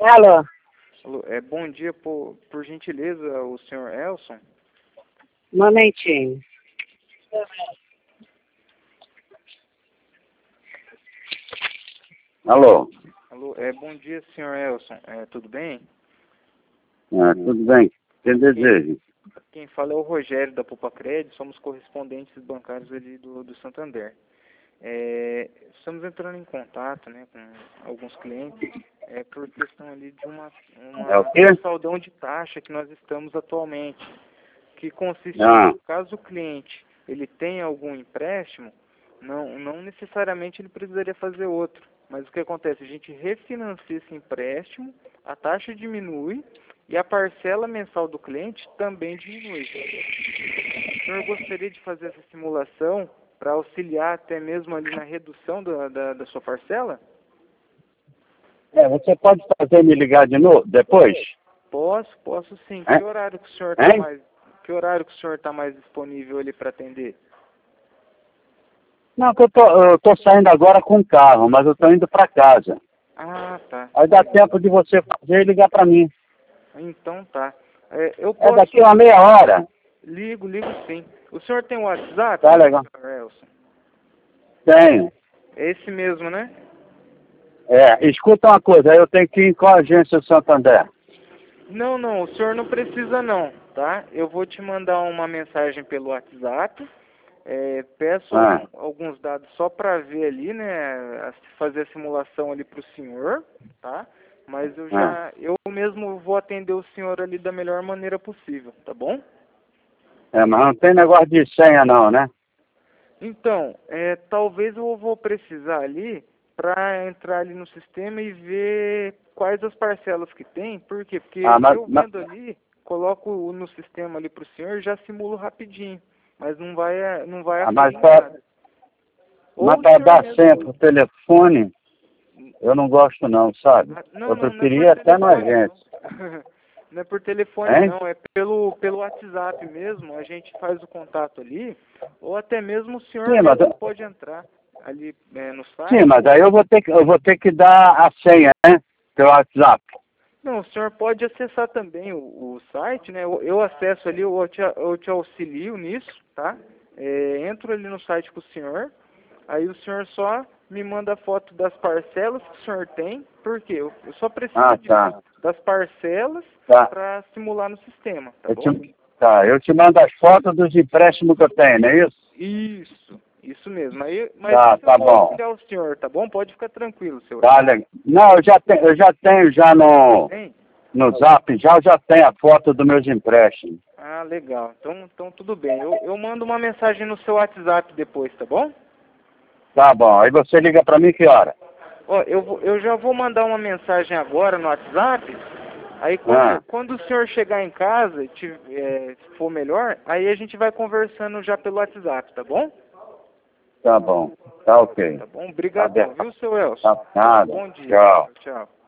Alô? Alô, bom dia, por gentileza, o senhor Elson? Um momentinho. Alô? Alô, bom dia, senhor Elson. Tudo bem? Tudo bem. Quem deseja? Quem fala é o Rogério da Poupa Crédito, somos correspondentes bancários ali do Santander. Estamos entrando em contato, né, com alguns clientes por questão ali de uma o quê? saldão de taxa que nós estamos atualmente, que consiste caso o cliente ele tenha algum empréstimo, não necessariamente ele precisaria fazer outro, mas o que acontece? A gente refinancia esse empréstimo, a taxa diminui e a parcela mensal do cliente também diminui. O senhor gostaria de fazer essa simulação para auxiliar até mesmo ali na redução da sua parcela? Você pode fazer me ligar de novo, depois? Posso sim. Que horário que o senhor está mais disponível ali para atender? Não, que eu tô saindo agora com o carro, mas eu tô indo para casa. Ah, tá. Aí dá tempo de você fazer e ligar para mim. Então tá. Eu posso... daqui uma meia hora. Ligo sim. O senhor tem um WhatsApp? Tá legal. Elson? Tenho. É esse mesmo, né? Escuta uma coisa, eu tenho que ir com a agência Santander. Não, o senhor não precisa não, tá? Eu vou te mandar uma mensagem pelo WhatsApp, peço alguns dados só para ver ali, né, fazer a simulação ali para o senhor, tá? Mas eu mesmo vou atender o senhor ali da melhor maneira possível, tá bom? Mas não tem negócio de senha não, né? Então, talvez eu vou precisar ali para entrar ali no sistema e ver quais as parcelas que tem. Por quê? Porque eu vendo ali, coloco no sistema ali para o senhor e já simulo rapidinho. Mas não vai mas nada. para dar senha pro telefone, eu não gosto não, sabe? Eu preferia até na agência. Não é por telefone não, é pelo WhatsApp mesmo, a gente faz o contato ali, ou até mesmo o senhor mesmo pode entrar ali no site. Sim, mas aí eu vou ter que dar a senha, né? Pelo WhatsApp. Não, o senhor pode acessar também o site, né? Eu acesso ali, eu te auxilio nisso, tá? Entro ali no site com o senhor, aí o senhor só me manda a foto das parcelas que o senhor tem, porque eu só preciso das parcelas para simular no sistema, tá bom? Eu te mando as fotos dos empréstimos que eu tenho, não é isso? Isso mesmo. Mas tá bom. auxiliar o senhor, tá bom? Pode ficar tranquilo, senhor. Tá legal. Não, eu já tenho no Zap, já tenho a foto dos meus empréstimos. Ah, legal. Então tudo bem. Eu mando uma mensagem no seu WhatsApp depois, tá bom? Tá bom. Aí você liga pra mim que hora? Ó, eu já vou mandar uma mensagem agora no WhatsApp. Aí quando o senhor chegar em casa, se for melhor, aí a gente vai conversando já pelo WhatsApp, tá bom? Tá bom. Tá ok. Tá bom? Obrigadão, viu, seu Elson? Tá, nada. Bom dia. Tchau.